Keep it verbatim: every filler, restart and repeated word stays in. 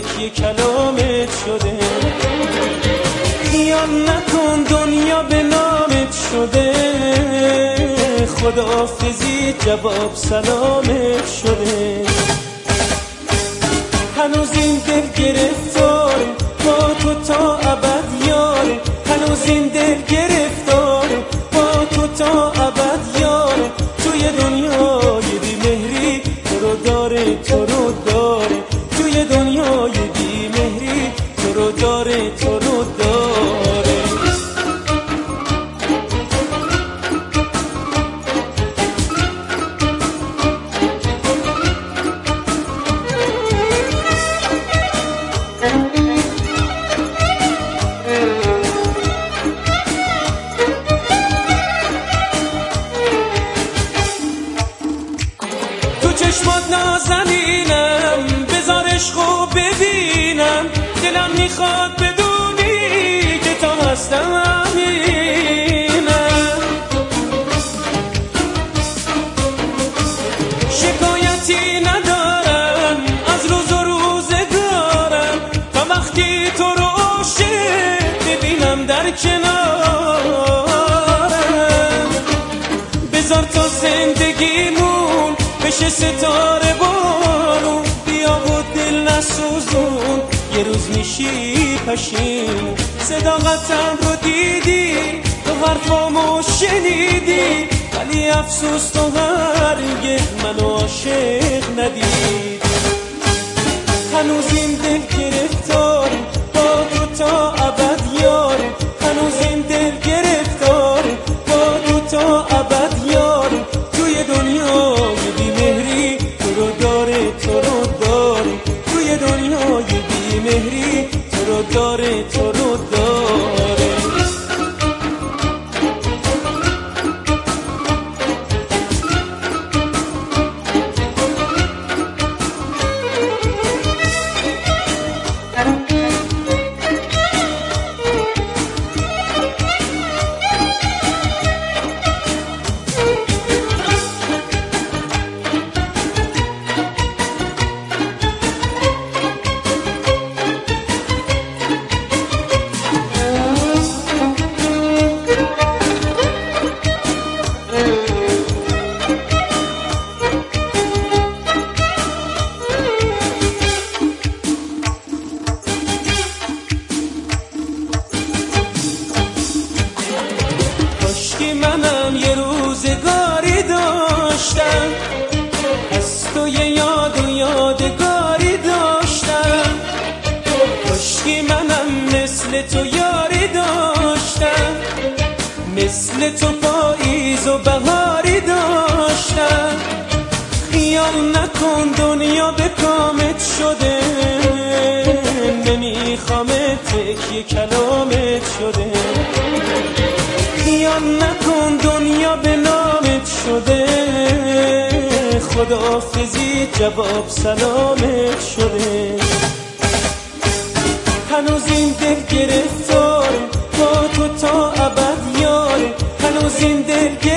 تکیه کلامت شده. خیال نکن دنیا به نامت شده، خداحافظی جواب سلامت شده. هنوز این دل گرفتاره با تو تا ابد یاره، هنوز این دل گرفتاره با تو تا ابد یاره. توی دنیای بی مهری تو رو داره تو رو داره، توی دنیای بی مهری تو رو داره تو رو داره. چشمات نازنینم بذار عشقو ببینم، دلم میخواد بدونی که تو هستم امینم. شکایتی ندارم از روز و روزگارم، تا وقتی تو رو عاشق ببینم در کنارم. بذار تا زندگیمون بشه ستاره بارون، بیا و دل نسوزون یه روز میشی پشیمون. صداقتم رو دیدی تو حرفامو شنیدی، ولی افسوس تو هرگز منو عاشق ندید. هنوز این دل گرفتاره با تو تا ابد یاره، هنوز این دل گرفتاره با تو تا ابد یاره. توی دنیای بی مهری تو رو داره تو رو داره، توی دنیای بی مهری تو رو داره تو رو داره. منم یه روزگاری داشتم، از تو یه یاد و یادگاری داشتم. کاشکی منم مثل تو یاری داشتم، مثل تو پاییز و بهاری داشتم. خیال نکن دنیا به کامت شده، نمیخوامت تکیه کلامت شده. خیال نکن دنیا به نامت شده، خداحافظی جواب سلامت شده. هنوز این دل گرفتاره با تو تا ابد یاره، هنوز این دل